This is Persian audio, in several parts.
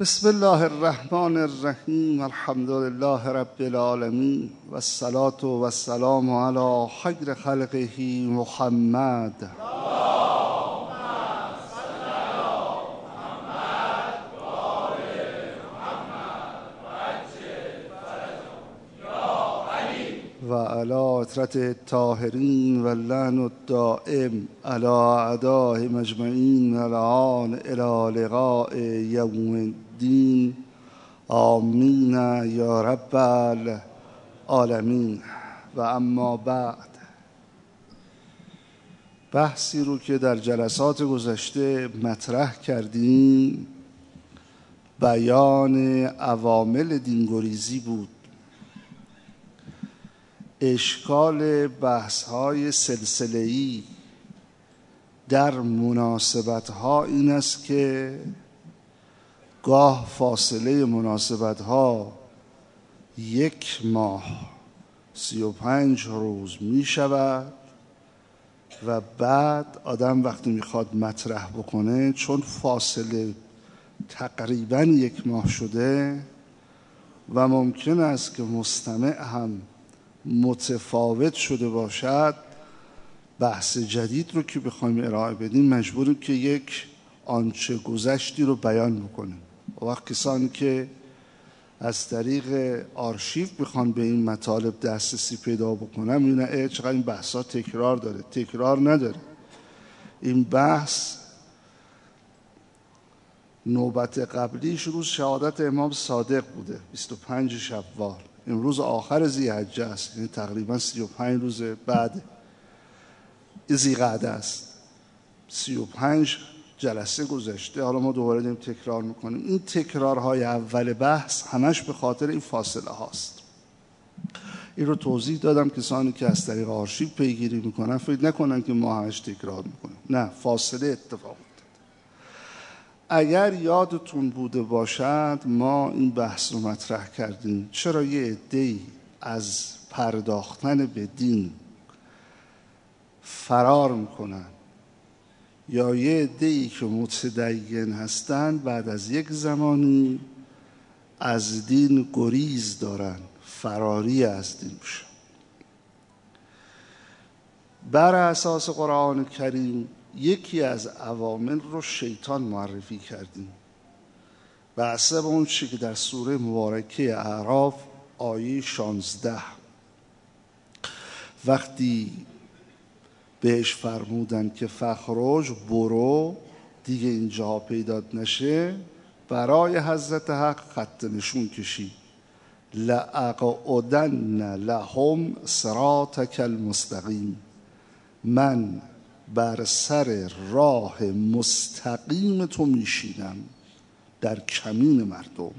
بسم الله الرحمن الرحیم. الحمد لله رب العالمین و الصلاة و السلام علی خیر خلقه محمد. و علی عترت الطاهرین و اللعن الدائم علی اعدائهم اجمعین الان الی لقاء یوم الدین. آمین یا رب العالمین. و اما بعد، بحثی رو که در جلسات گذشته مطرح کردیم بیان عوامل دینگریزی بود. اشکال بحث‌های سلسله‌ای در مناسبت‌ها این است که گاه فاصله مناسبت‌ها 1 ماه 35 روز می شود و بعد آدم وقتی میخواد مطرح بکنه، چون فاصله تقریباً 1 ماه شده و ممکن است که مستمع هم متفاوت شده باشد، بحث جدید رو که بخوایم ارائه بدیم مجبوریم که یک آنچه گذشتی رو بیان بکنیم. و وقت کسانی که از طریق آرشیو بخوان به این مطالب دسترسی پیدا بکنم میبینن چقدر این بحثا تکرار داره. تکرار نداره. این بحث نوبت قبلیش روز شهادت امام صادق بوده، 25 شوال. امروز آخر ذی‌حجه است، یعنی تقریبا 35 روز بعد ذی‌قعده است. 35 جلسه گذشته، حالا ما دوباره داریم تکرار میکنیم. این تکرارهای اول بحث همش به خاطر این فاصله هاست. این رو توضیح دادم کسانی که از طریق آرشیو پیگیری میکنن فکر نکنن که ما همش تکرار میکنیم. نه، فاصله اتفاق افتاد. اگر یادتون بوده باشد ما این بحث رو مطرح کردیم چرا یه عده‌ای از پرداختن به دین فرار میکنن، یا یه عده‌ای که متدین هستن بعد از یک زمانی از دین گریز دارن، فراری از دین میشن. بر اساس قرآن کریم یکی از عوامل رو شیطان معرفی کردیم به حسب اون چی که در سوره مبارکه اعراف آیه 16 وقتی بهش فرمودن که فخرج، برو دیگه اینجا پیدات نشه، برای حضرت حق خط نشون کشید. لأقعدن لهم صراطک المستقیم، من بر سر راه مستقیم تو میشینم در کمین مردم.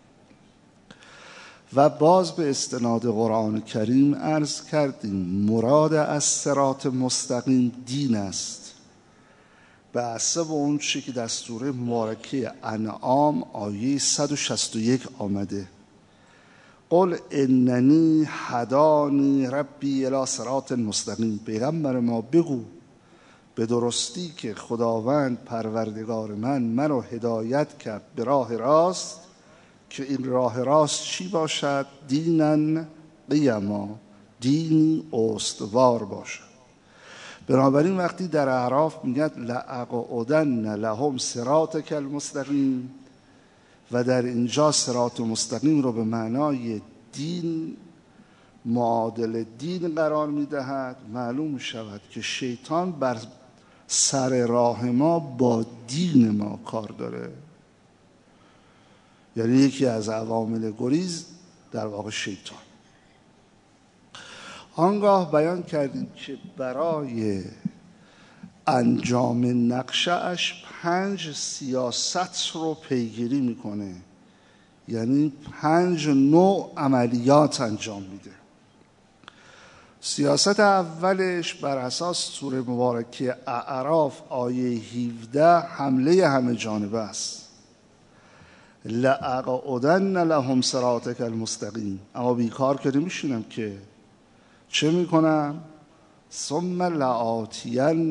و باز به استناد قرآن کریم عرض کردیم مراد از صراط مستقیم دین است به حسب اون چی که در سوره مبارکه انعام آیه 161 آمده. قل اننی هدانی ربی الی صراط مستقیم. پیغمبر ما بگو به درستی که خداوند پروردگار منو هدایت کرد به راه راست، که این راه راست چی باشد؟ دینن قیما، دینی استوار باشد. بنابراین وقتی در اعراف میگه لأقعدن لهم صراطک المستقیم و در اینجا صراط مستقیم رو به معنای دین معادل دین قرار میدهد، معلوم میشود که شیطان بر سر راه ما با دین ما کار داره. یعنی یکی از عوامل گریز در واقع شیطان. آنگاه بیان کردیم که برای انجام نقشه‌اش 5 سیاست رو پیگیری میکنه، یعنی 5 نوع عملیات انجام میده. سیاست اولش بر اساس سوره مبارکه اعراف آیه 17 حمله همه جانبه است. لأقعدن لهم صراطک المستقیم. اما بیکار که نمیشینم که چه میکنم؟ ثم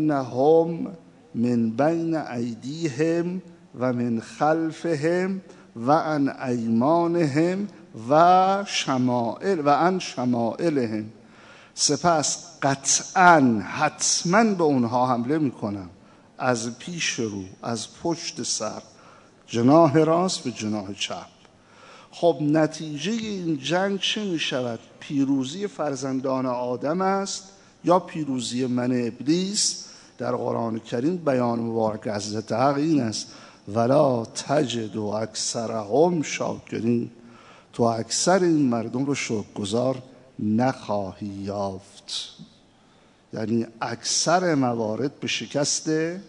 لآتینهم من بین ایدیهم و من خلفهم و عن ایمانهم و عن شمائلهم، سپس قطعا حتما به اونها حمله میکنم، از پیش رو، از پشت سر، جناح راست به جناح چپ. خب نتیجه این جنگ چه می شود؟ پیروزی فرزندان آدم است یا پیروزی من ابلیس؟ در قرآن کریم بیان مبارک حضرت حق این است ولا تجد اکثرهم شاکرین، تو اکثر این مردم رو شکرگزار نخواهی یافت. یعنی اکثر موارد به شکست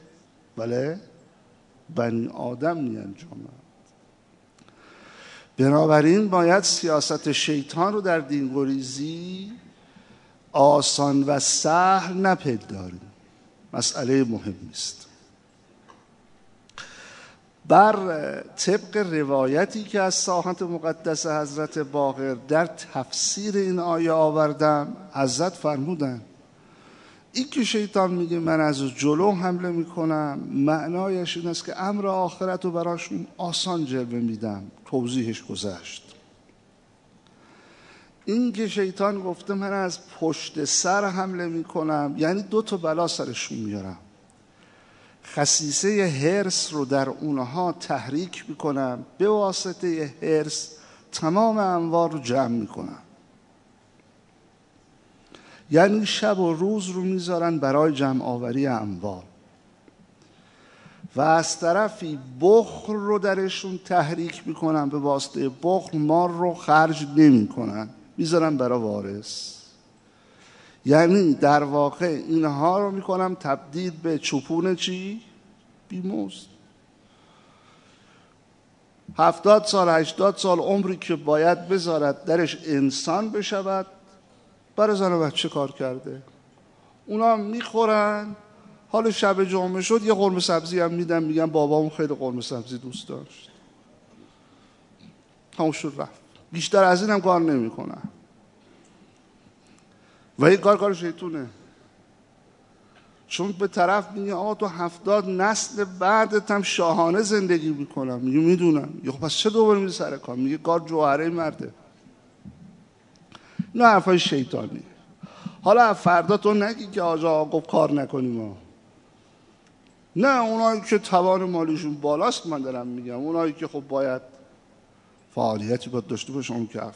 بنی آدم می انجامد. بنابراین باید سیاست شیطان رو در دینگریزی آسان و سهل نپنداریم، مسئله مهمی است. بر طبق روایتی که از ساحت مقدس حضرت باقر در تفسیر این آیه آوردم، حضرت فرمودن این که شیطان میگه من از جلو حمله میکنم، معنایش این است که امر آخرت رو براشون آسان جلوه میدم. توضیحش گذشت. این که شیطان گفته من از پشت سر حمله میکنم، یعنی 2 تا بلا سرشون میارم. خصیصه حرص رو در اونها تحریک میکنم، به واسطه حرص تمام اموال رو جمع میکنم. یعنی شب و روز رو میذارن برای جمع آوری اموال، و از طرفی بخل رو درشون تحریک میکنن، به واسطه بخل مال رو خرج نمیکنن، میذارن برای وارث. یعنی در واقع اینها رو میکنم تبدیل به چوپون بیمزد. 70 سال 80 سال عمری که باید بذارد درش انسان بشود، برای زن و بچه کار کرده. اونا میخورن، حالا شب جمعه شد یه قرمه سبزی هم میدن، میگن بابامون خیلی قرمه سبزی دوست داشت، همون شد رفت. بیشتر از این هم کار نمیکنن. و این کار شیطونه. چون به طرف میگه آقا تو 70 نسل بعدت هم شاهانه زندگی میکنم. میگه میدونم. خب پس چه دوباره میری سر کار؟ میگه کار جوهره مرده. نه حرفای شیطانی. حالا فردا تو نگی که آقا گفت کار نکنیم ما. نه، اونایی که توان مالیشون بالاست من دارم میگم، اونایی که خب باید فعالیتی باید داشته باشه اون کف.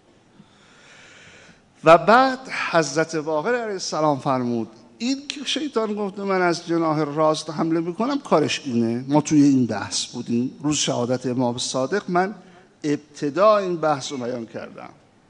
و بعد حضرت باقر علیه السلام فرمود این که شیطان گفته من از جناح راست حمله میکنم کارش اینه. ما توی این بحث بودیم روز شهادت امام صادق، من ابتدا این بحث رو بیان کردم.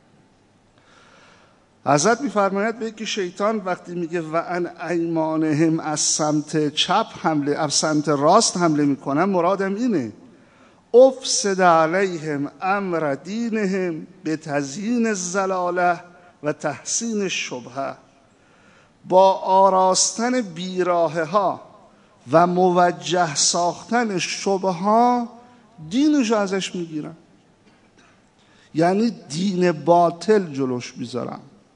حضرت میفرماید به که شیطان وقتی میگه و ان ایمانهم از سمت چپ حمله، از سمت راست حمله میکنم، مرادم اینه افسد علیهم امر دینهم به تزیین الضلاله و تحسین الشبهه، با آراستن بیراهه ها و موجه ساختن شبه ها دینشو ازش میگیرن. یعنی دین باطل جلوش میذارن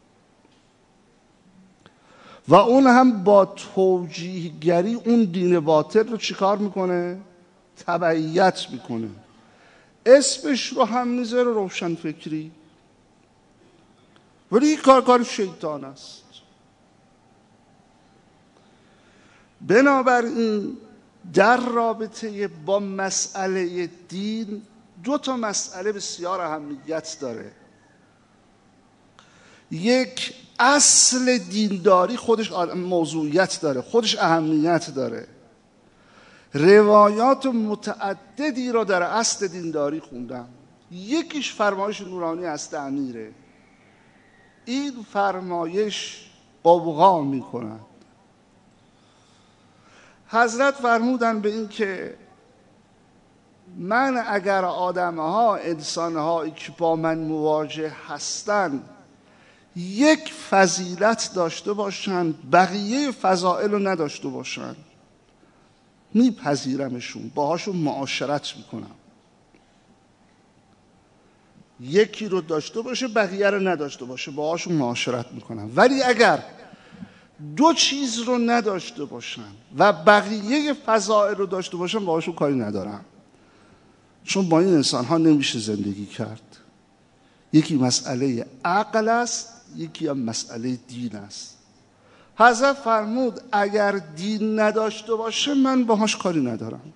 و اون هم با توجیهگری اون دین باطل رو چیکار میکنه؟ تبعیت میکنه. اسمش رو هم میذاره روشن فکری، ولی این کار شیطان است. بنابراین در رابطه با مسئله دین 2 تا مسئله بسیار اهمیت داره. یک، اصل دینداری خودش موضوعیت داره، خودش اهمیت داره. روایات متعددی رو در اصل دینداری خوندم. یکیش فرمایش نورانی از امیره. این فرمایش قوقا میکنند. حضرت فرمودن به این که من اگر آدمها، انسانهایی که با من مواجه هستند یک فضیلت داشته باشند، بقیه فضائل رو نداشته باشند، میپذیرمشون، باهاشون معاشرت میکنم. یکی رو داشته باشه بقیه رو نداشته باشه، باهاشون معاشرت میکنم. ولی اگر 2 چیز رو نداشته باشن و بقیه فضائل رو داشته باشن، باهاشون کاری ندارم. چون با این انسان ها نمیشه زندگی کرد. یکی مسئله عقل است، یکی هم مسئله دین است. حضرت فرمود اگر دین نداشته باشه من باهاش کاری ندارم.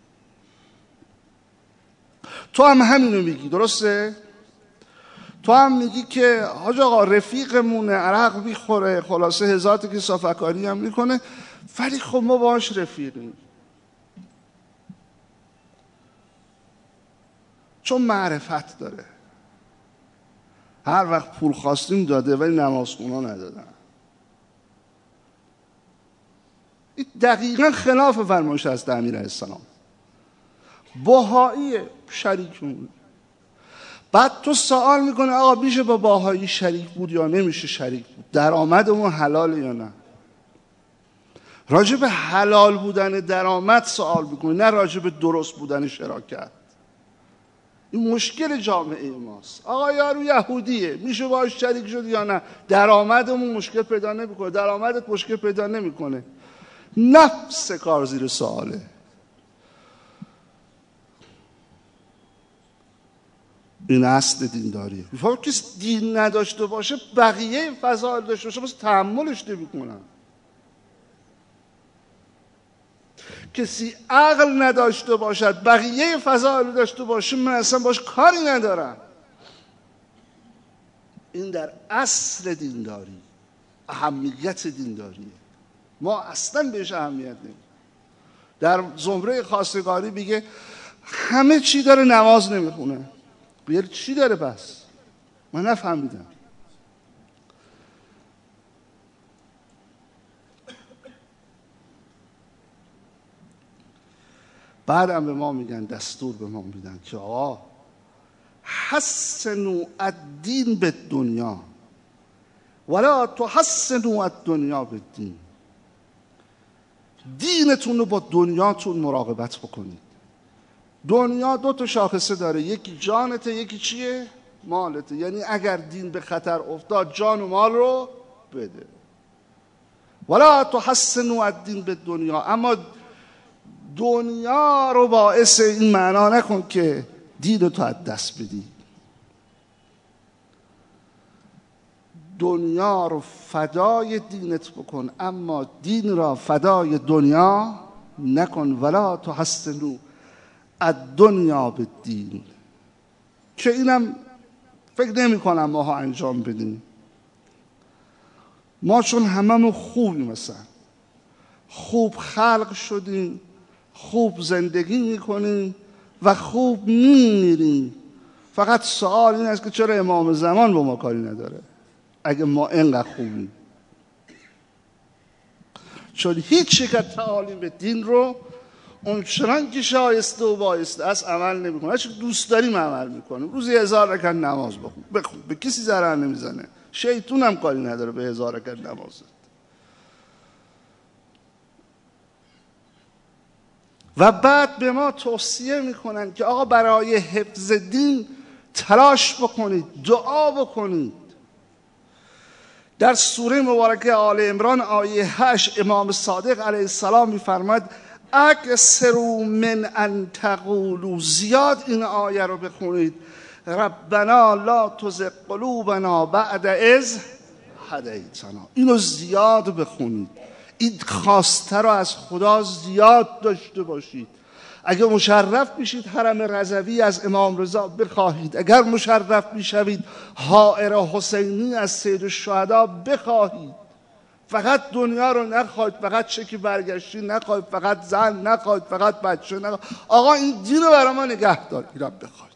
تو هم همینو میگی، درسته؟ تو هم میگی که حاج آقا رفیقمونه، عرق میخوره، خلاصه هزار تا که صافکاری هم میکنه، ولی خب ما باهاش رفیقیم چون معرفت داره. هر وقت پول خواستیم داده ولی نمازخونا ندادن. این دقیقا خلاف فرمایش از امیر علیه السلام. بهایی شریکمون. بعد تو سوال میکنه آقا میشه با بهایی شریک بود یا نمیشه شریک بود؟ درآمدمون حلاله یا نه؟ راجع به حلال بودن درآمد سوال میکنه، نه راجع به درست بودن شراکت. این مشکل جامعه ماست. آقا یارو یهودیه، میشه باهاش شریک شد یا نه؟ درآمدمون مشکل پیدا نمیکنه، درآمدت مشکل پیدا نمیکنه. نفس کار زیر سواله. این اصل دینداریه. میفهمم کسی دین نداشته باشه بقیه فضائل داشته باشه بس تحملش نمیکنن. کسی عقل نداشته باشد بقیه فضائل داشته باشه من اصلا باش کاری ندارم. این در اصل دینداری، اهمیت دینداریه. ما اصلا بهش اهمیت نمیدیم. در زمره خواستگاری میگه همه چی داره نماز نمیخونه. بیار چی داره پس؟ من نفهمیدم. بعدم به ما میگن، دستور به ما میدن که آقا حسنوا الدین بالدنیا ولا تحسنوا الدنیا بالدین. دینتون رو با دنیاتون مراقبت بکنید. دنیا دو تا شاخصه داره، یکی جانته یکی چیه؟ مالته. یعنی اگر دین به خطر افتاد جان و مال رو بده. ولا تحسنوا الدین بالدنیا. اما دنیا رو باعث این معنا نکن که دین تو از دست بدی. دنیا رو فدای دینت بکن اما دین را فدای دنیا نکن. ولا تحسنوا الدنیا بالدین. که اینم فکر نمی کنم ماها انجام بدیم. ما چون هممون خوبیم، مثلا خوب خلق شدیم، خوب زندگی میکنیم و خوب میمیریم. فقط سوال این است که چرا امام زمان با ما کاری نداره اگه ما اینقدر خوبیم؟ چون هیچ شکل تعالیم دین رو اون چنان که شایسته و بایسته است عمل نمیکنه. هرچی دوست داریم عمل میکنیم. روزی 1000 رکعت نماز بخون، به کسی ضرر نمیزنه. شیطون هم کاری نداره به 1000 رکعت نماز. و بعد به ما توصیه میکنن که آقا برای حفظ دین تلاش بکنید، دعا بکنید. در سوره مبارکه آل عمران آیه 8 امام صادق علیه السلام میفرماید اکثروا من ان تقولوا، زیاد این آیه رو بخونید، ربنا لا تزغ قلوبنا بعد اذ هدیتنا. اینو زیاد بخونید. این خواسته رو از خدا زیاد داشته باشید. اگر مشرف میشید حرم رضوی از امام رضا بخواهید. اگر مشرف میشوید حائر حسینی از سید الشهدا بخواهید. فقط دنیا رو نخواهید، فقط چکی برگشتی نخواهید، فقط زن نخواهید، فقط بچه نخواهید. آقا این دین رو برای ما نگه دار، اینا بخواهید.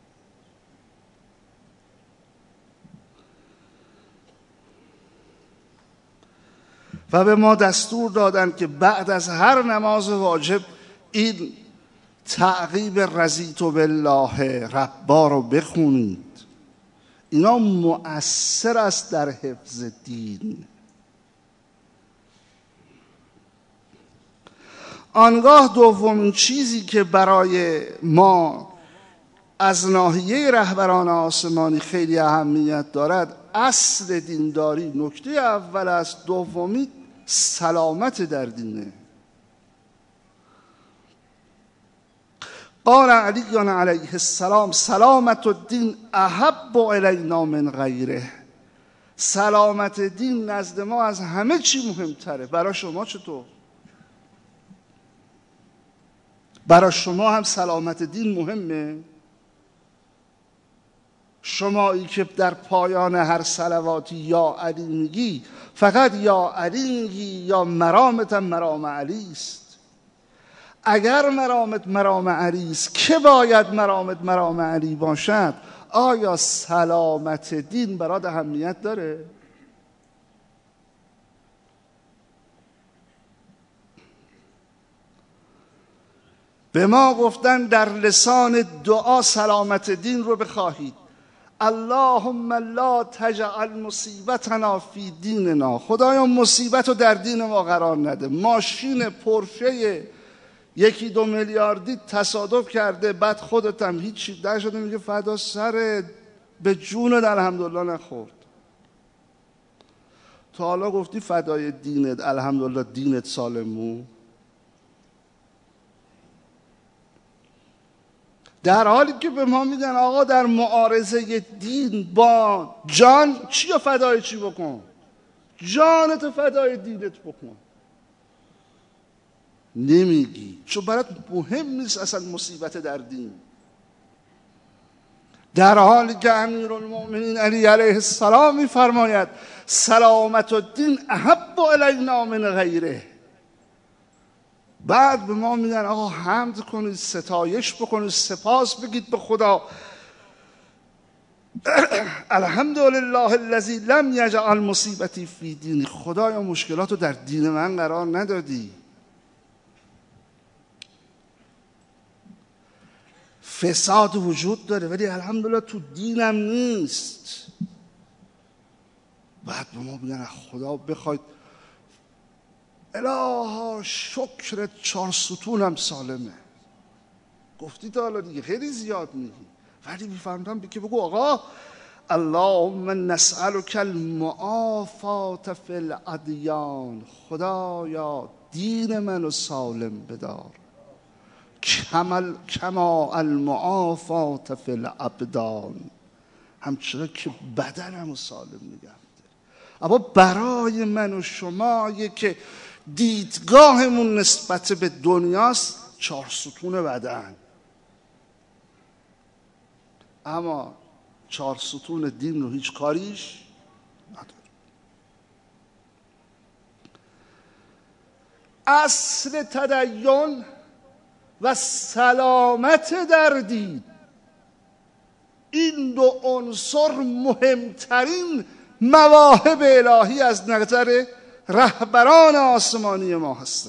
و به ما دستور دادن که بعد از هر نماز واجب این تعقیب رضیت بالله ربا رو بخونید. اینا مؤثر است در حفظ دین. آنگاه دومین چیزی که برای ما از ناحیه رهبران آسمانی خیلی اهمیت دارد اصل دینداری. نکته اول است. دومی سلامت در دینه. قال علی علیه السلام سلامت الدین احب الینا من غیره. سلامت دین نزد ما از همه چی مهمتره. برای شما چطور؟ برای شما هم سلامت دین مهمه؟ شمایی که در پایان هر صلواتی یا علی میگی فقط یا علی میگی یا مرامت مرام علی است؟ اگر مرامت مرام علی است که باید مرامت مرام علی باشد؟ آیا سلامت دین برات اهمیت داره؟ به ما گفتن در لسان دعا سلامت دین رو بخواهید. اللهم لا تجعل مصیبتنا فی دیننا. خدایا مصیبت رو در دین ما قرار نده. ماشین پورشه 1-2 میلیاردی تصادف کرده، بعد خودت هم هیچی در شده میگه فدا سرت، به جونت الحمدلله نخورد. تا حالا گفتی فدای دینت الحمدلله دینت سالمو؟ در حالی که به ما میگن آقا در معارضه دین با جان چی یا فدای چی بکن؟ جانت فدای دینت بکن. نمیگی چون برات مهم نیست اصلا مصیبت در دین. در حالی که امیرالمؤمنین علی علیه السلام میفرماید سلامت الدین احب الینا من غیره. بعد به ما میگن آقا حمد کنید، ستایش بکنید، سپاس بگید به خدا. الحمدلله الذی لم یجعل مصیبتی فی دینی. خدایا مشکلات رو در دین من قرار ندادی. فساد وجود داره ولی الحمدلله تو دینم نیست. بعد به ما میگن خدا بخواید الها شکر 4 ستونم سالمه. گفتی تا حالا دیگه خیلی زیاد میگی، ولی میفهمدم که بگو آقا اللهم نسألک المعافات فی الادیان. خدایا دین منو سالم بدار کما المعافات فی الابدان. همچنان که بدنمو سالم نگه داره. اما برای من و شمایی که دیدگاهمون نسبت به دنیاست 4 ستون بدن، اما 4 ستون دین رو هیچ کاریش نداره. اصل تدین و سلامت در دین، این 2 عنصر مهمترین مواهب الهی از نظر رهبران آسمانی ما هستند.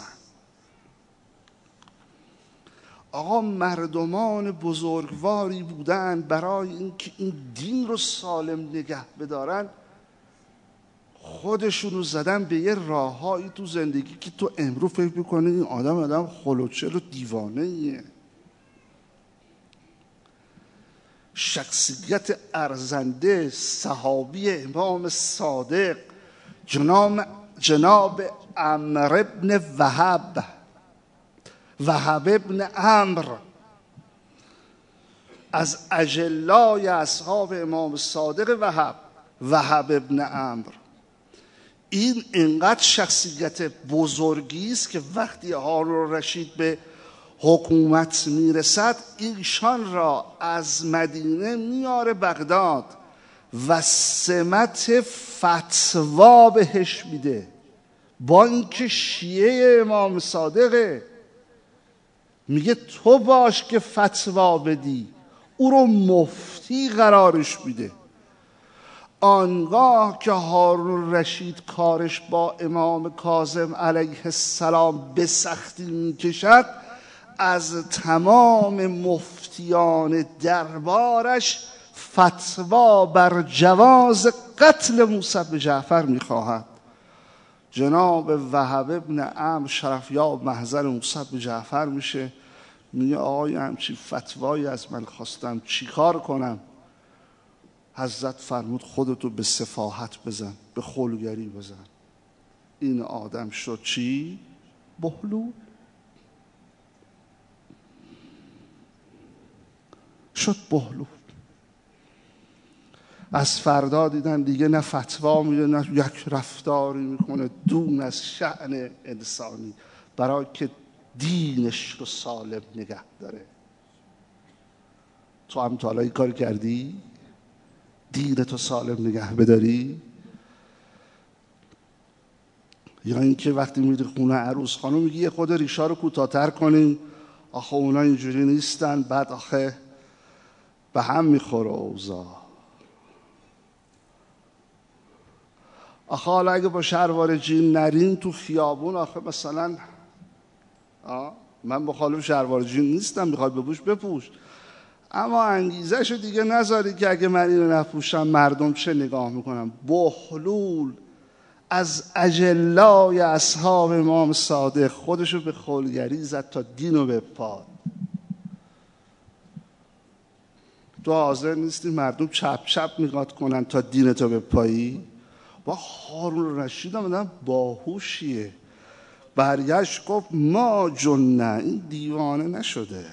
آقا مردمان بزرگواری بودن برای اینکه این دین رو سالم نگه بدارن خودشونو زدن به یه راههایی تو زندگی که تو امروز فکر میکنی این آدم خلوچل و دیوانه ایه. شخصیت ارزنده صحابی امام صادق جناب عمرو ابن وهب ابن عمرو از اجلای اصحاب امام صادق وهب ابن عمرو، این انقدر شخصیت بزرگی است که وقتی هارون رشید به حکومت میرسد ایشان را از مدینه میاره بغداد و سمت فتوا بهش میده. با اینکه شیعه امام صادقه میگه تو باش که فتوا بدی، او رو مفتی قرارش میده. آنگاه که هارون رشید کارش با امام کاظم علیه السلام به سختی میکشد، از تمام مفتیان دربارش فتوا بر جواز قتل موسی بن جعفر میخواهد. جناب وهب ابن عمرو شرفیاب محضر موسی بن جعفر میشه، میگه آقای همچی فتوایی از من خواستم چیکار کنم؟ حضرت فرمود خودتو به سفاهت بزن، به خلوگری بزن. این آدم شد چی؟ بهلول. شد بهلول. از فردا دیدن دیگه نه فتوا میده نه یک رفتاری میکنه دون از شأن انسانی، برای که دینش رو سالم نگه داره. تو هم تا حالا این کار کردی؟ دینتو سالم نگه بداری؟ یا اینکه وقتی میری خونه عروس خانم میگی یه خود ریشا رو کوتاه‌تر کنیم، آخه اونا اینجوری نیستن، بعد آخه به هم میخوره اوضاع. آخه حالا اگه با شلوار جین نرین تو خیابون، آخه مثلا من مخالف شلوار جین نیستم، میخواد بپوش بپوش، اما انگیزه‌شو دیگه نذاری که اگه من اینو نپوشم مردم چه نگاه میکنم. بهلول از اجلای اصحاب امام صادق خودشو به خلگری زد تا دینو بپاد. تو حاضر نیستی مردم چپ چپ نگاه کنن تا دینتو بپایی؟ با هارون رشید هم باهوشیه، برگشت گفت ما جنه، این دیوانه نشده،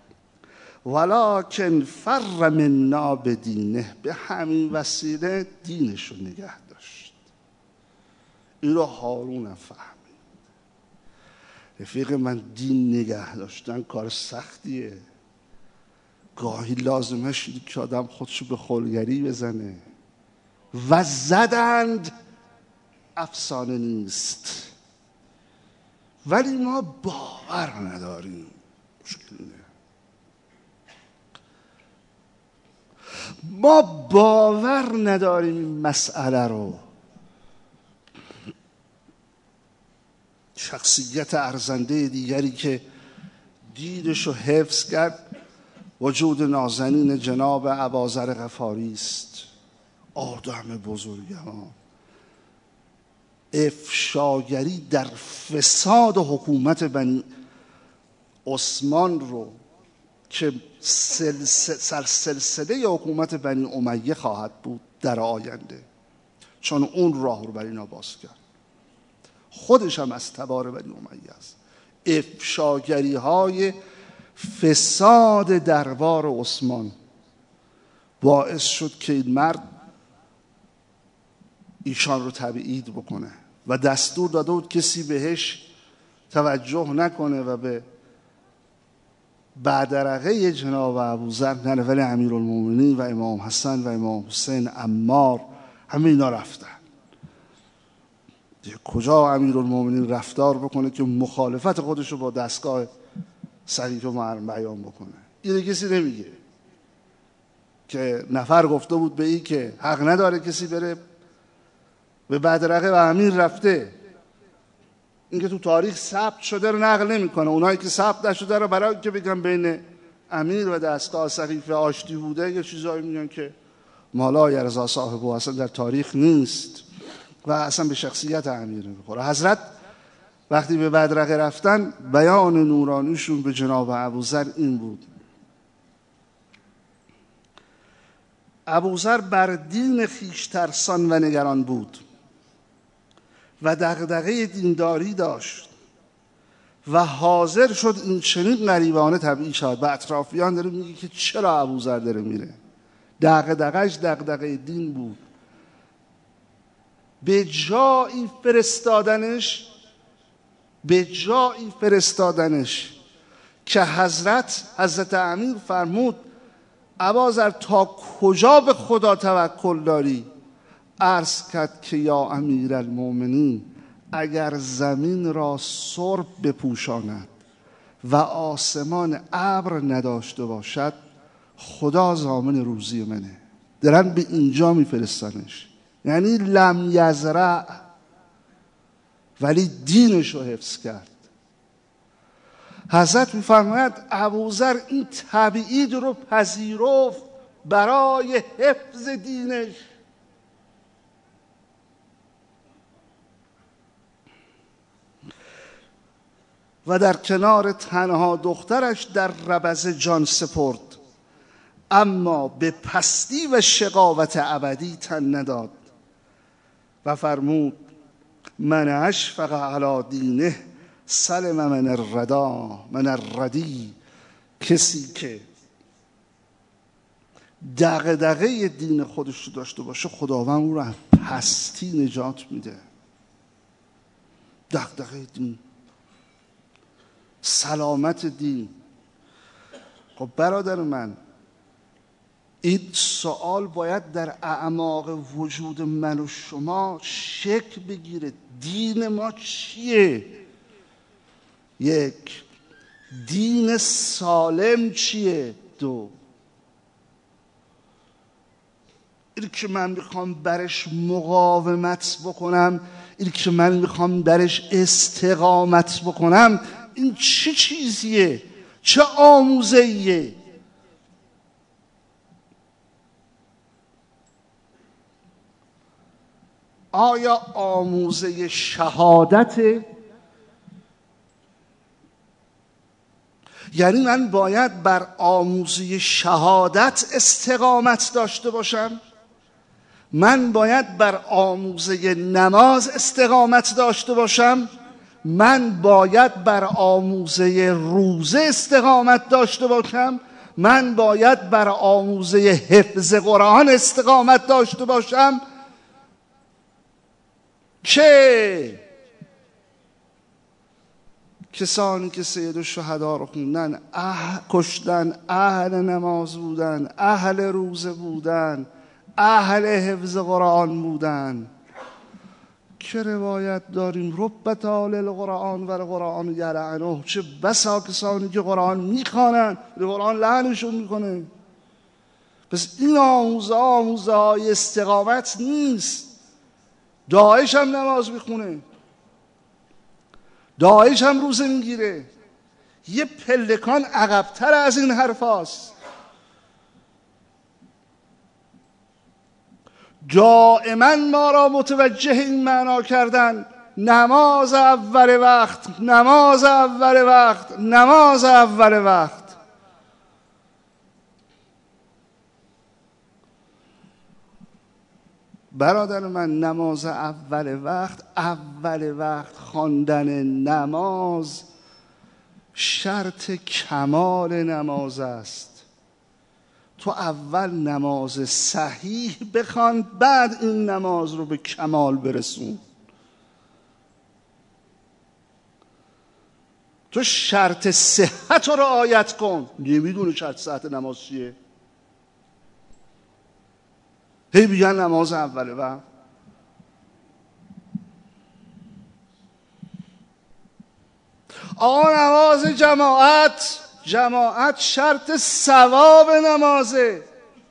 ولکن فر منا بدینه، به همین وسیله دینش رو نگه داشت. این رو هارون هم فهمید. رفیق من، دین نگه داشتن کار سختیه، گاهی لازمش اینه که آدم خودشو به خلگری بزنه. و زدند افسانه نیست، ولی ما باور نداریم. مشکل اینه ما باور نداریم این مسئله رو. شخصیت ارزنده دیگری که دیدش رو حفظ کرد وجود نازنین جناب اباذر غفاری است. آدم بزرگوار، افشاگری در فساد حکومت بنی عثمان رو که سلسله حکومت بنی امیه خواهد بود در آینده، چون اون راه رو برای اینا باز کرد. خودش هم از تبار بنی امیه است. افشاگری های فساد دربار عثمان باعث شد که این مرد ایشان رو تبعید بکنه و دستور داده بود کسی بهش توجه نکنه و به بدرقه جناب ابوذر نره، ولی امیرالمومنین و امام حسن و امام حسین، عمار، همه اینا رفتن. کجا امیرالمومنین رفتار بکنه که مخالفت خودش رو با دستگاه صحیفه بیان بکنه؟ اینو کسی نمیگه که نفر گفته بود به این که حق نداره کسی بره به بدرقه و امیر رفته. این که تو تاریخ ثبت شده رو نقل نمیکنه. اونایی که ثبت نشده رو برای که بگن بین امیر و دستگاه صحیفه آشتی بوده، یه چیزایی میگن که مالا یرزا صاحب و اصلا در تاریخ نیست و اصلا به شخصیت امیر نمیخوره. حضرت وقتی به بدرقه رفتن، بیان نورانیشون به جناب ابوذر این بود: ابوذر بر دین خویش ترسان و نگران بود و دغدغه دینداری داشت و حاضر شد این چنین غریبانه طبیعی شد. به اطرافیان داره میگه که چرا ابوذر داره میره، دغدغه‌اش دغدغه دین بود. به جایی فرستادنش که حضرت امیر فرمود ابوذر تا کجا به خدا توکل داری؟ عرض کرد که یا امیرالمومنین، اگر زمین را سرب بپوشاند و آسمان ابر نداشته باشد، خدا ضامن روزی منه. دارن به اینجا میفرستنش، یعنی لم یزرع، ولی دینش رو حفظ کرد. حضرت میفرماید ابوذر این تبعید رو پذیرفت برای حفظ دینش. و در کنار تنها دخترش در ربض جان سپرد، اما به پستی و شقاوت ابدی تن نداد و فرمود من اشفق علی دینه سلم من الردی، کسی که دغدغه دین خودش رو داشته باشه، خداوند او رو از پستی نجات میده. دغدغه دین، سلامت دین. خب برادر من، این سوال باید در اعماق وجود من و شما شکل بگیره. دین ما چیه؟ یک، دین سالم چیه؟ دو، این که من میخوام برش مقاومت بکنم، این که من میخوام درش استقامت بکنم، این چه چیزیه؟ چه آموزه‌ایه؟ آیا آموزه شهادته؟ یعنی من باید بر آموزه شهادت استقامت داشته باشم؟ من باید بر آموزه نماز استقامت داشته باشم؟ من باید بر آموزه روزه استقامت داشته باشم؟ من باید بر آموزه حفظ قرآن استقامت داشته باشم؟ که کسانی که سید الشهدا رو خوندن، کشتن، اهل نماز بودن، اهل روزه بودن، اهل حفظ قرآن بودن، که روایت داریم رب تال القرآن و القرآن یلعنه، چه بسا کسانی که قرآن میخوانن قرآن لعنشون میکنه. پس این آموزه های استقامت نیست. داعش هم نماز میخونه، داعش هم روزه میگیره، یه پلکان عقب‌تر از این حرف هاست. دائما ما را متوجه این معنا کردن: نماز اول وقت، نماز اول وقت، نماز اول وقت. برادر من، نماز اول وقت خواندن نماز شرط کمال نماز است. تو اول نماز صحیح بخوان، بعد این نماز رو به کمال برسون. تو شرط صحت رو رعایت کن. نمیدونه شرط صحت نماز چیه؟ هی بیان نماز اوله وقت. آقا نماز جماعت شرط ثواب نمازه.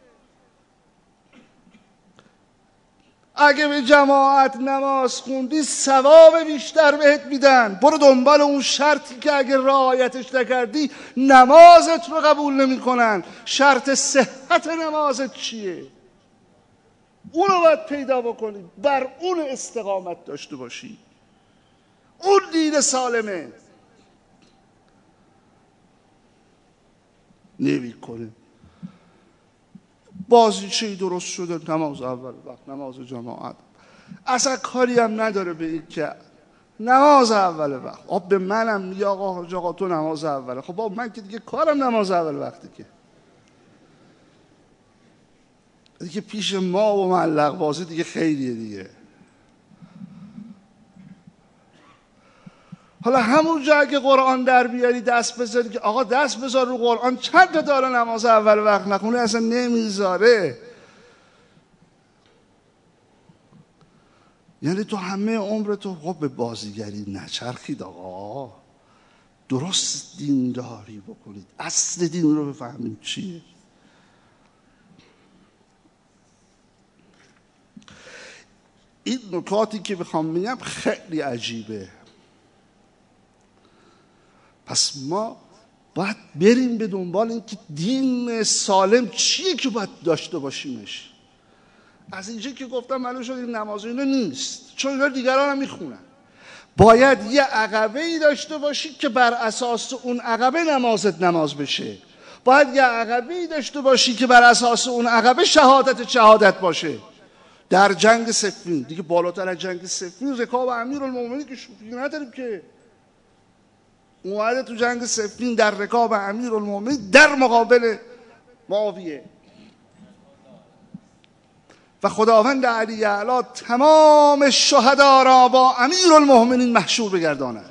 اگه به جماعت نماز خوندی ثواب بیشتر بهت میدن. برو دنبال اون شرطی که اگه رعایتش نکردی نمازت رو قبول نمیکنن. شرط صحت نمازت چیه؟ اونو باید پیدا بکنی، بر اون استقامت داشته باشی. اون دین سالمه. نمیکنه. بازیچه‌ای درست شده، نماز اول وقت، نماز جماعت، اصلا کاری هم نداره به این که نماز اول وقت. خب به منم میگه آقا تو نماز اوله. خب بابا من که دیگه کارم نماز اول وقتی که دیگه پیش ما و معلق بازی دیگه خیلیه دیگه. حالا همون جا که قرآن در بیاری دست بذاری که آقا دست بذار رو قرآن، چند تا داره نماز اول وقت نخونه، اصلا نمیذاره. یعنی تو همه عمرتو خب به بازیگری نچرخید. آقا درست دینداری بکنید، اصل دین رو بفهمید چیه. این نکاتی که بخوام میگم خیلی عجیبه. پس ما باید بریم به دنبال این که دین سالم چیه که باید داشته باشیمش. از اینجا که گفتم معلوم شد این نماز اینا نیست، چون اینا دیگران هم میخونن. باید یه عقبه‌ای داشته باشی که بر اساس اون عقبه نماز بشه. باید یه عقبه‌ای داشته باشی که بر اساس اون عقبه شهادت باشه. در جنگ صفین دیگه بالاتر از جنگ صفین رکاب امیرالمومنین که شوخی نداریم که اومده تو جنگ صفین در رکاب امیرالمومنین در مقابل معاویه. و خداوند علی اعلی تمام شهدا را با امیرالمؤمنین محشور بگرداند.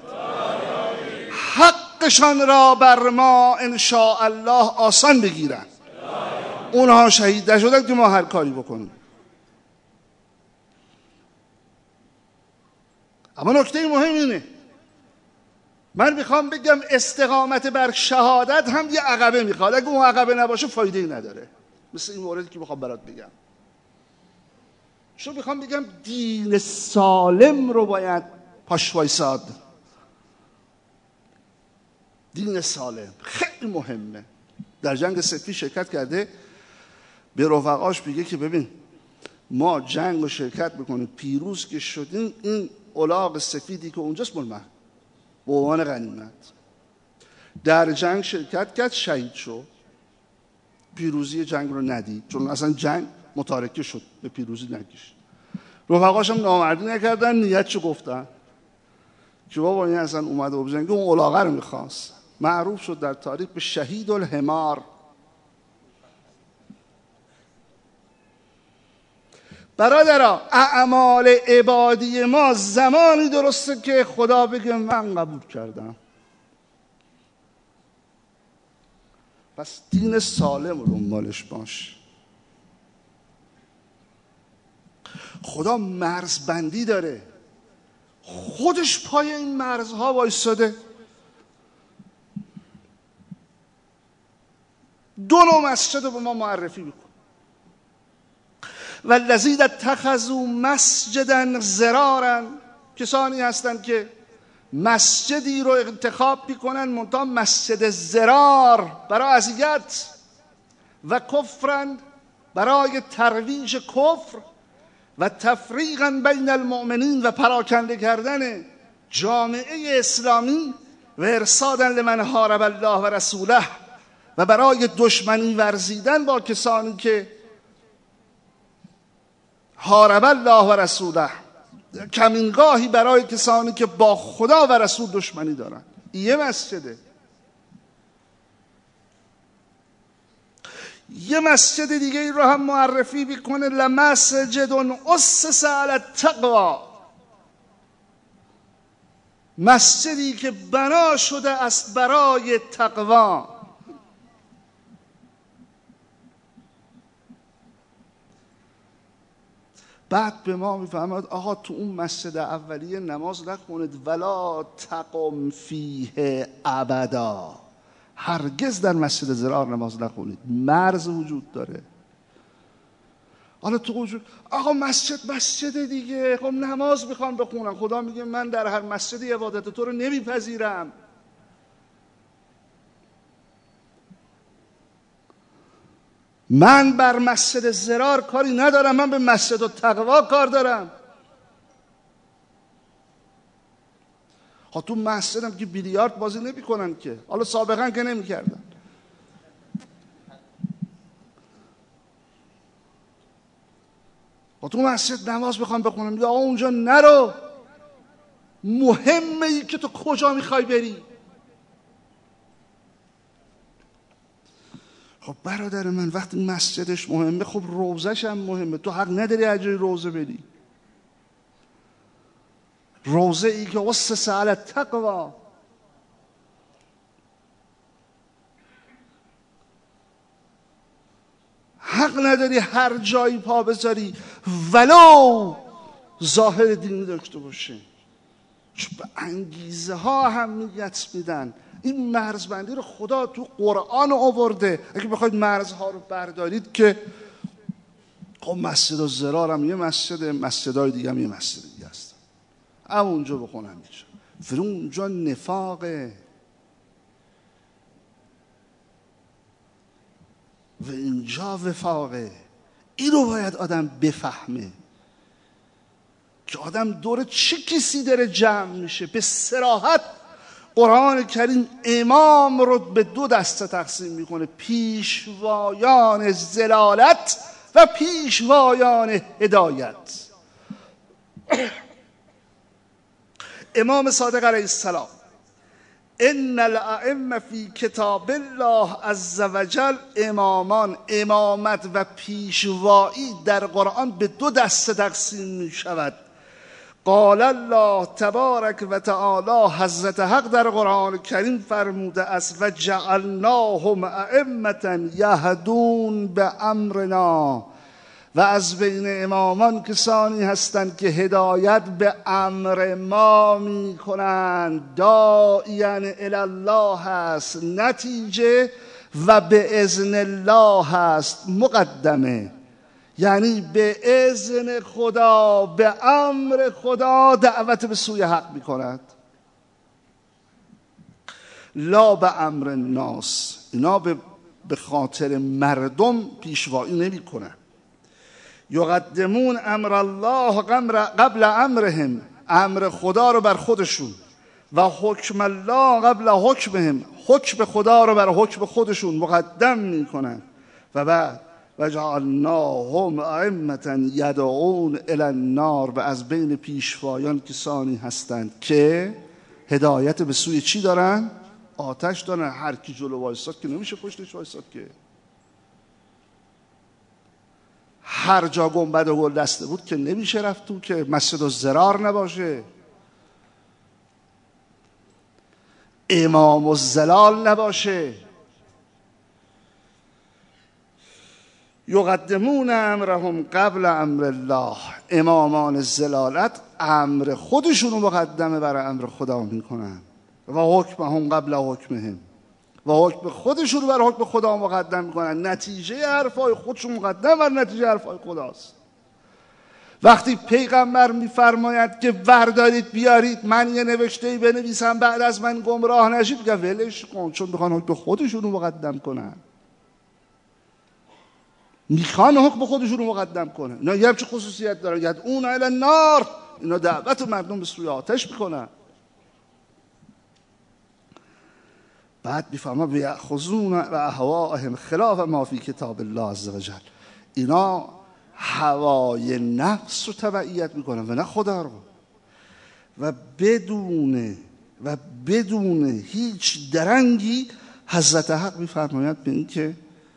حقشان را بر ما ان شاء الله آسان بگیرند. اونها شهید نشدن که ما هر کاری بکنیم. اما نکته مهم اینه، من میخوام بگم استقامت بر شهادت هم یه عقبه میخواد. اگه اون عقبه نباشه فایده ای نداره. مثل این موردی که میخوام برات بگم. چون میخوام بگم دین سالم رو باید پاش وایساد. دین سالم خیلی مهمه. در جنگ صفین شرکت کرده، به رفقاش میگه که ببین ما جنگ رو شرکت بکنیم، پیروز که شدیم این الاغ سفیدی که اونجاست مال من به عنوان غنیمت. در جنگ شرکت کرد، شهید شد، پیروزی جنگ رو ندید، چون اصلا جنگ متارکه شد، به پیروزی نکشید. رفقاش هم نامردی نکردن، نیتشو گفتن که بابا این اصلا اومده و بجنگه، اون الاغه رو میخواست. معروف شد در تاریخ به شهید الحمار. برادرها، اعمال عبادی ما زمانی درسته که خدا بگه من قبول کردم. پس دین سالم رو دنبالش باش. خدا مرزبندی داره، خودش پای این مرزها وایساده. دو نوع مسجد رو به ما معرفی میکنه. والذین اتخذوا مسجدا ضرارا، کسانی هستند که مسجدی رو انتخاب میکنن منتها مسجد ضرار، برای اذیت، و کفرن، برای ترویج کفر، و تفریقا بین المؤمنین، و پراکنده کردن جامعه اسلامی، و ارصادا لمن حارب الله و رسوله، و برای دشمنی ورزیدن با کسانی که حارب الله و رسوله، کمینگاهی برای کسانی که با خدا و رسول دشمنی دارن. یه مسجده. یه مسجد دیگه ای رو هم معرفی میکنه، لمسجد اسس علی التقوی، مسجدی که بنا شده است برای تقوا. بعد به ما میفهمد آقا تو اون مسجد اولیه نماز نخونید، ولا تقم فیه ابدا، هرگز در مسجد ضرار نماز نخونید، مرز وجود داره. حالا تو وجود آقا مسجد دیگه، خب نماز میخوان بخونن، خدا میگه من در هر مسجدی عبادت تو رو نمیپذیرم. من بر مسجد ضرار کاری ندارم، من به مسجد التقوا کار دارم. ها تو مسجد هم که بیلیارد بازی نمی کنن که، حالا سابقا که نمی کردن. ها تو مسجد نماز بخوام بخونم، میگه آقا اونجا نرو، مهمه ای که تو کجا میخوای بری. خب برادر من وقتی مسجدش مهمه، خب روزش هم مهمه. تو حق نداری اجای روزه بری. روزه ای که اسس علی التقوی، حق نداری هر جایی پا بذاری ولو ظاهر دینی داشته باشه، چون به انگیزه ها اهمیت میدن. این مرزبندی رو خدا تو قرآن آورده. اگه بخواید مرزها رو بردارید که خب مسجد الضرار هم یه مسجد، مسجدهای دیگه هم یه مسجد دیگه هست، اما اونجا بخونم اینجا، فرون اونجا نفاقه و اینجا وفاقه. این رو باید آدم بفهمه که آدم دور چه کسی داره جمع میشه. به صراحت قرآن کریم امام رو به دو دسته تقسیم میکنه: پیشوایان ضلالت و پیشوایان هدایت. امام صادق علیه السلام، ان الائمه فی کتاب الله عز وجل، امامان، امامت و پیشوایی در قرآن به دو دسته تقسیم می شود. قال الله تبارک و تعالی، حضرت حق در قرآن کریم فرموده است و جعلناهم ائمة یهدون بامرنا، و از بین امامان کسانی هستند که هدایت به امر ما می کنند. داعیاً الی الله هست نتیجه، و به اذن الله هست مقدمه، یعنی به اذن خدا، به امر خدا دعوت به سوی حق می کند، لا به امر الناس. اینا به خاطر مردم پیشوایی نمی کنند. یقدمون امر الله قبل امرهم، امر خدا رو بر خودشون، و حکم الله قبل حکمهم، حکم خدا رو بر حکم خودشون مقدم میکنن. و بعد و جعلناهم ائمة یدعون الی النار، و از بین پیشوایان کسانی هستند که هدایت به سوی چی دارن؟ آتش دارن. هر کی جلو وایساد که نمیشه پشتش وایساد که. هر جا گنبد و گل دسته بود که نمیشه رفت تو، که مسجد الضرار نباشه، امام الزلال نباشه. یقدمون امرهم قبل امر الله، امامان زلالت امر خودشون رو مقدمه برای امر خدا میکنن. و حکمهم قبل حکمهم، و حکم خودشون رو بر حکم خدا مقدم میکنن. نتیجه حرفای خودشون مقدم بر نتیجه حرفای خداست. وقتی پیغمبر میفرماید که وردارید بیارید من یه نوشته‌ای بنویسم بعد از من گمراه نشید، که ولش کن، چون میخوان حکم خودشون رو مقدم کنن، میخوان حکم خودشون رو مقدم کنن. اینا یه همچه خصوصیت دارن، یدعون الی النار، اینا دعوت مردم به سوی آتش میکنن. بعد میفهمن بیاخذون و اهواهم خلاف ما فی کتاب الله عز وجل، اینا هوای نفس رو تبعیت میکنن و نه خدا رو. و بدون هیچ درنگی حضرت حق میفرماید به این که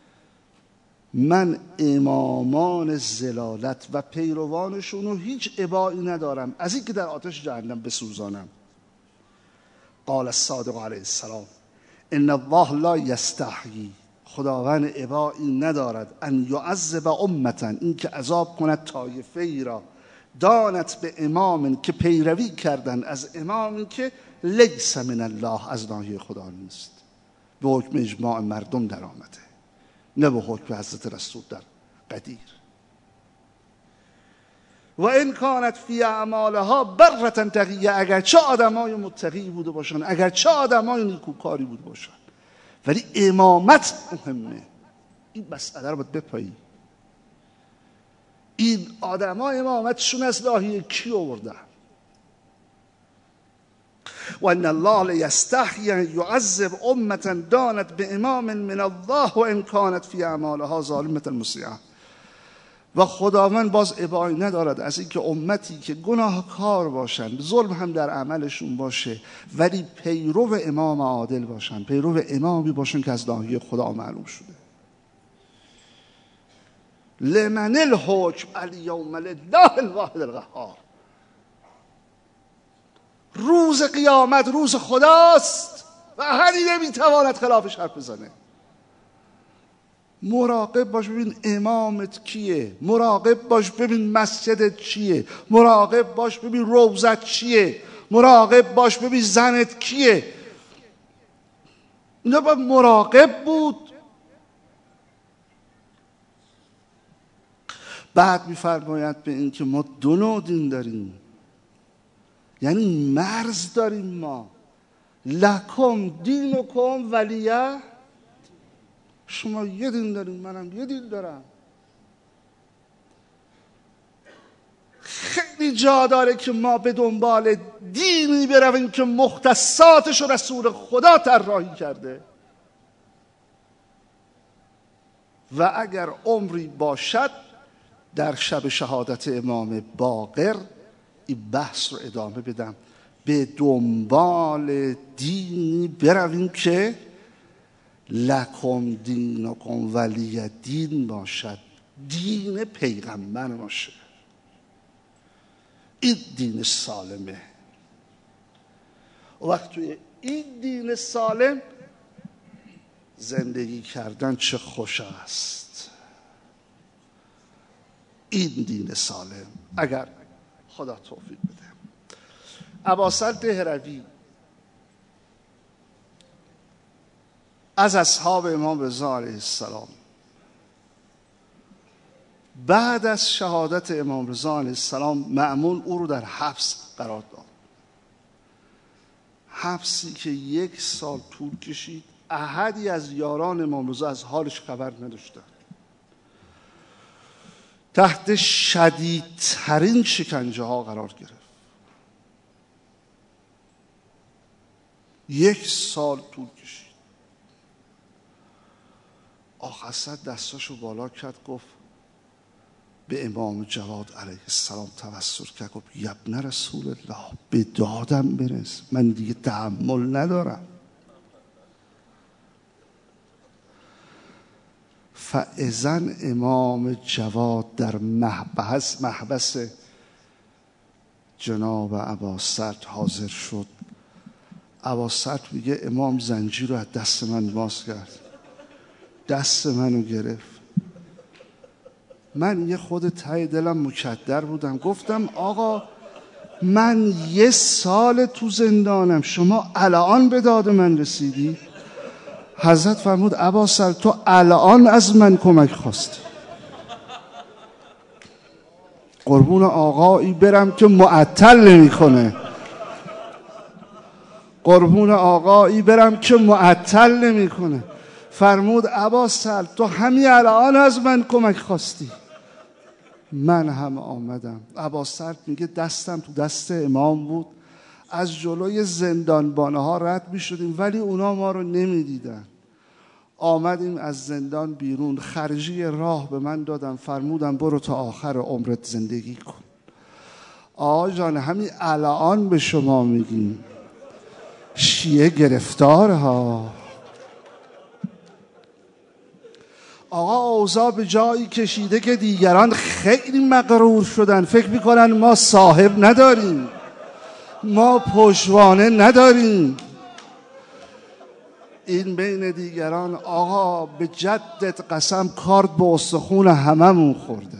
من امامان زلالت و پیروانشون رو هیچ ابایی ندارم از این که در آتش جهنم بسوزانم. قال الصادق علیه السلام ان الله لا یستحیی، خداوند ابایی ندارد، ان یعذب امتا، این که عذاب کند طایفه ای را، دانت به امام، که پیروی کردن از امامی که لیس من الله، از ناحیه خدا نیست، به حکم اجماع مردم در آمده، نه به حکم حضرت رسول در قدیر. و این کانت فی اعمالها برة تقیه، اگرچه آدمای متقی بوده باشن، اگرچه آدمای نیکوکاری بوده باشن، ولی امامت مهمه. این مسئله رو باید بپایی. این آدما امامتشون از ناحیه کی آوردن؟ و ان الله لیستحیی ان یعذب امة دانت به امام من الله و ان کانت فی اعمالها ظالمة مسیئة. و خداوند باز ابایی ندارد از اینکه امتی که گناهکار باشن، ظلم هم در عملشون باشه، ولی پیرو امام عادل باشن، پیرو امامی باشن که از ناحیه خدا معلوم شده. لمن الحکم الیوم لله الواحد القهار. روز قیامت روز خداست و احدی نمیتواند خلافش حرف بزنه. مراقب باش ببین امامت کیه، مراقب باش ببین مسجدت چیه، مراقب باش ببین روزت چیه، مراقب باش ببین زنت کیه. اینا باید مراقب بود. بعد میفرماید به این که ما دو نوع دین داریم، یعنی مرز داریم ما. لکم دینکم ولیه، شما یه دین داریم، منم یه دین دارم. خیلی جا داره که ما به دنبال دینی برویم که مختصاتش رو رسول خدا طراحی کرده، و اگر عمری باشد در شب شهادت امام باقر این بحث رو ادامه بدم. به دنبال دینی برویم که لکم دینکم ولی دین باشد، دین پیغمبر باشه. این دین سالمه. و وقت توی این دین سالم زندگی کردن چه خوش است. این دین سالم اگر خدا توفیق بده. اباسل دهروی از اصحاب امام رضا علیه السلام بعد از شهادت امام رضا علیه السلام مأمون او رو در حبس قرار داد. حبسی که 1 سال طول کشید. احدی از یاران امام رضا از حالش خبر نداشتند. تحت شدیدترین شکنجه ها قرار گرفت. 1 سال طول کشید. آخر سر دستاشو بالا کرد، گفت به امام جواد علیه السلام توسل کرد، گفت ابن رسول الله به دادم برس، من دیگه تحمل ندارم. فاذن امام جواد در محبس جناب اباسط حاضر شد. اباسط میگه امام زنجیر رو از دست من باز کرد، دست منو گرفت. من یه خود ته دلم مکدر بودم، گفتم آقا من 1 سال تو زندانم، شما الان به داد من رسیدی؟ حضرت فرمود اباسل تو الان از من کمک خواستی. قربون آقایی برم که معطل نمی کنه، قربون آقایی برم که معطل نمی کنه. فرمود اباسل تو همین الان از من کمک خواستی. من هم آمدم. اباسل میگه دستم تو دست امام بود، از جلوی زندانبانه ها رد می شدیم ولی اونا ما رو نمی دیدن. آمدیم از زندان بیرون، خرجی راه به من دادم، فرمودم برو تا آخر عمرت زندگی کن. آقا جان همین الان به شما میگیم شیعه گرفتار ها. آقا اوضاع به جایی کشیده که دیگران خیلی مغرور شدن، فکر میکنن ما صاحب نداریم، ما پشتوانه نداریم. این بین دیگران آقا به جدت قسم کارت به استخون هممون خورده.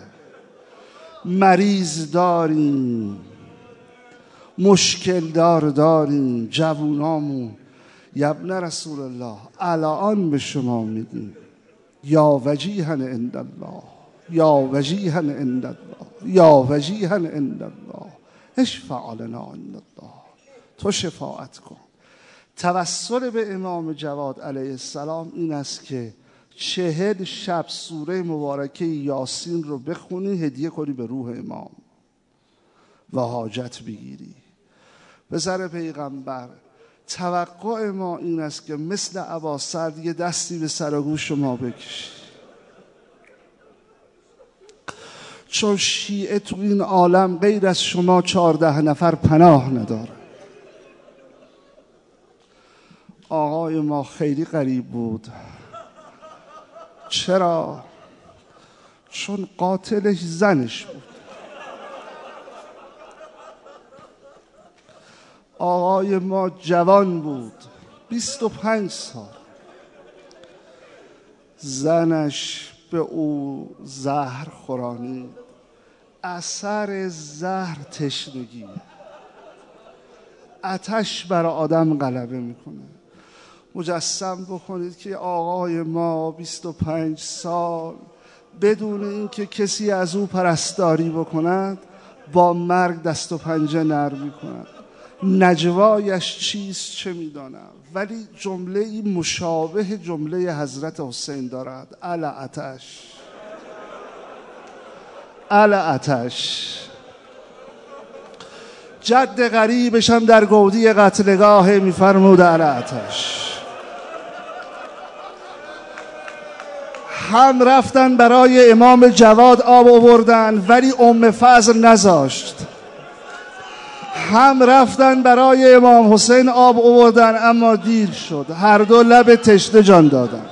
مریض داریم، مشکل داریم، جوونامون. ابن رسول الله الان به شما میگیم یا وجیها عند الله، یا وجیها عند الله، یا وجیها عند الله، اشفع لنا عند الله، تو شفاعت کن. توسل به امام جواد علیه السلام این است که 40 شب سوره مبارکه یاسین رو بخونی، هدیه کنی به روح امام و حاجت بگیری. پسر پیغمبر توقع ما این است که مثل اباسرد یه دستی به سر و گوش ما بکشی، چون شیعه تو این عالم غیر از شما 14 نفر پناه نداره. آقای ما خیلی غریب بود. چرا؟ چون قاتلش زنش بود. آقای ما جوان بود، 25 سال. زنش به او زهر خورانی. اثر زهر تشنگی، آتش بر آدم غلبه میکنه. مجسم بکنید که آقای ما 25 سال بدون اینکه کسی از او پرستاری بکند با مرگ دست و پنجه نرم میکند. نجوایش چیست چه میدانم، ولی جمله مشابه جمله حضرت حسین دارد: الا آتش، الا آتش. جد غریبش هم در گودی قتلگاه میفرمود الا آتش. هم رفتن برای امام جواد آب آوردن ولی ام فضل نذاشت. هم رفتن برای امام حسین آب آوردن، اما دیر شد، هر دو لب تشنه جان دادن.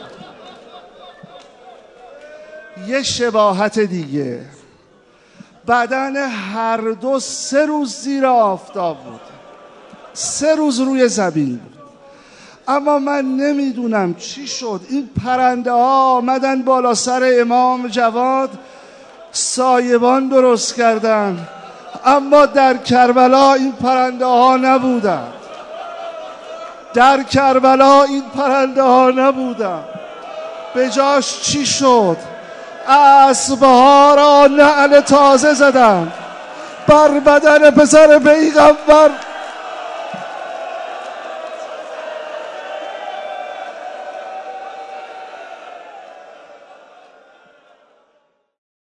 یه شباهت دیگه، بدن هر دو 3 روز زیر آفتاب بود، 3 روز روی زمین بود. اما من نمیدونم چی شد، این پرنده ها آمدن بالا سر امام جواد، سایبان درست کردن، اما در کربلا این پرنده ها نبودن. در کربلا این پرنده ها نبودن. به جاش چی شد؟ اسبها را نعل تازه زدن بر بدن پسر پیغمبر